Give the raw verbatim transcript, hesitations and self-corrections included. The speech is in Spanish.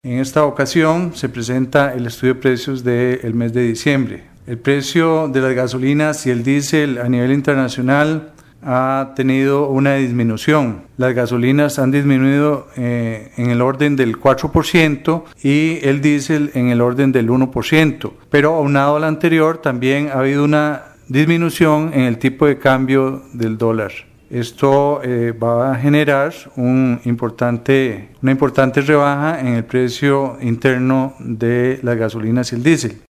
En esta ocasión se presenta el estudio de precios del mes de diciembre. El precio de las gasolinas y el diésel a nivel internacional ha tenido una disminución. Las gasolinas han disminuido eh, en el orden del cuatro por ciento y el diésel en el orden del uno por ciento. Pero aunado al anterior, también ha habido una disminución en el tipo de cambio del dólar. Esto eh, va a generar un importante, una importante rebaja en el precio interno de las gasolinas y el diésel.